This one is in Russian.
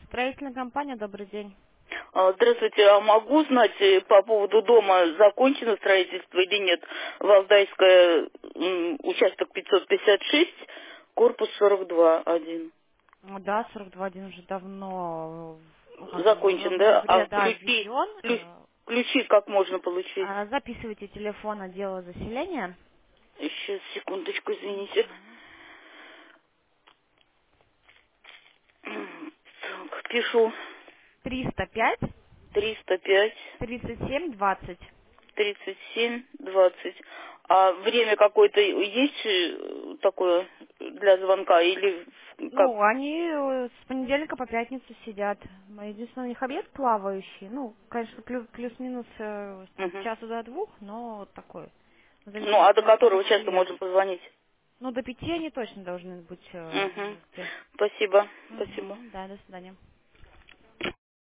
Строительная компания, добрый день. Здравствуйте, а могу знать по поводу дома, закончено строительство или нет? Валдайская, участок 556, корпус 42, один. Ну да, 42.1 уже давно Закончен, в да? ноябре, А да, ключи, введен. ключи как можно получить? Записывайте телефон отдела заселения. Еще секундочку, извините. Так, пишу. 305 305 37 20. 37 20. А время какое-то есть такое для звонка или как? Ну, они с понедельника по пятницу сидят. Единственное, у них обед плавающий. Ну, конечно, плюс-минус с Мгм. часу до двух, но вот такой. В Ну, а зависимости до от которого потока часа можно клиентов. позвонить? Ну, до 5 они точно должны быть в Угу. месте. Спасибо. Спасибо. Угу, да, до свидания.